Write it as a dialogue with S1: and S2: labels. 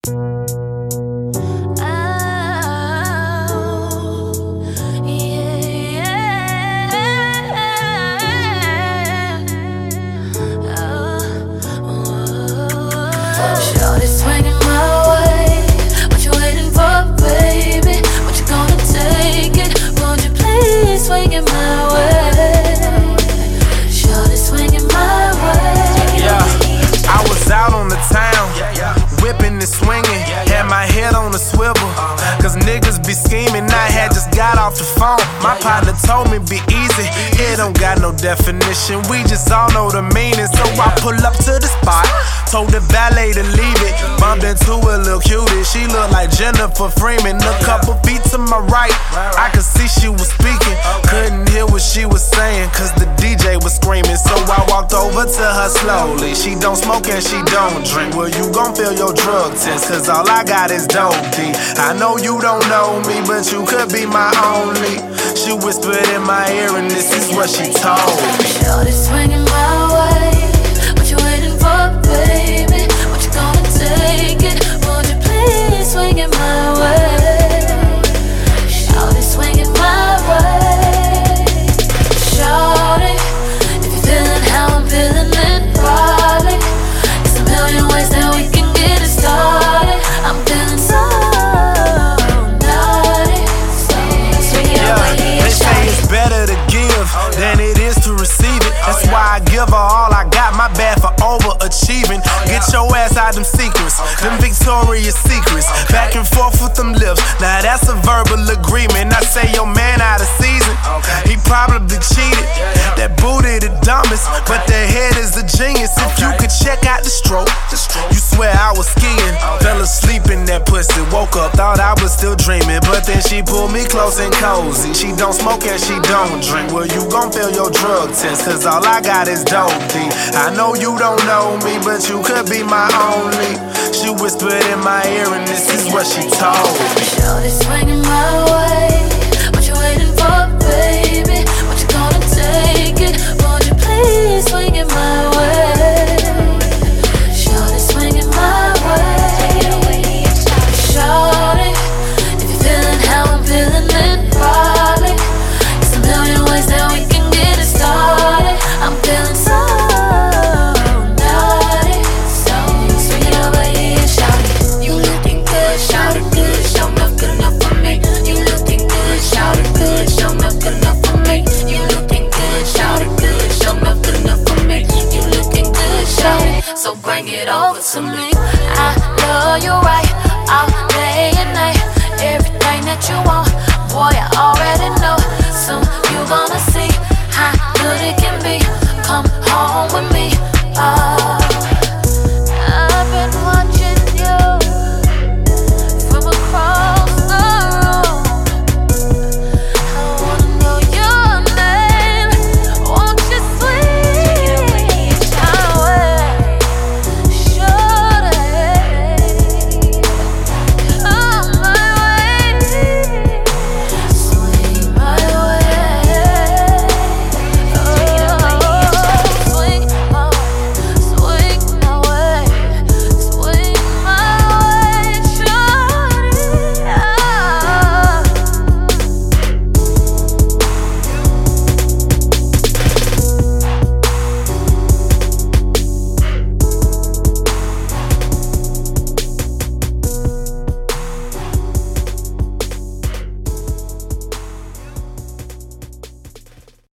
S1: Shorty swinging my way. What you waiting for, baby? What you gonna take it? Won't you please swing it my way? Shorty swinging my way.
S2: Yeah, I was out on the town, whipping and swinging, had my head on a swivel, cause niggas be scheming. I had just got off the phone, my partner told me be easy. It don't got no definition, we just all know the meaning. So I pull up to the spot, told the valet to leave it, bumped into a little cutie. She looked like Jennifer Freeman. A couple feet to my right, I could see she was speaking. Couldn't hear what she was saying, cause the DJ was screaming. So I walked over to her slowly. She don't smoke and she don't drink. Well, you gon' fail your drug test, cause all I got is dope D. I know you don't know me, but you could be my only. She whispered in my ear and this is what she told me.
S1: Shorty swinging my way. What you waiting for, baby? What you gonna take it? Won't you please swing it my way? Shorty swinging my way. Shorty, if you're feeling how I'm feeling, then probably it's a million ways that we can get it started. I'm feeling so naughty, so swing it away.
S2: They say it's better to give than it is to receive it. That's why I give her all I got, my bad for overachieving. Get your ass out them secrets, them Victoria's Secrets. Back and forth with them lips, now that's a verbal agreement. I say your man out of season, he probably cheated. That booty the dumbest, but the head is a genius. If you could check out the stroke, you swear I was skiing. Fell asleep in that pussy, woke up, thought I was still dreaming. But then she pulled me close and cozy. She don't smoke and she don't drink. Well, you gon' fail your drug test, cause all I got is dope D. I know you don't know me, but you could be my only. She whispered in my ear and this is what she told me.
S1: Shorty swinging my way. What you waiting for, baby? What you gonna take it? Won't you please swing it my way? Shorty swinging my way. Shorty, if you're feeling how I'm feeling, then probably it's a million ways that we can get it started. I'm feeling so naughty, so swing it over here, shorty. You looking good, shout it good, show enough good enough for me. You looking good, shout it good, show enough good enough for me. You looking good, shout it good, show enough good enough for me. You looking good, shout it, so bring it over to me.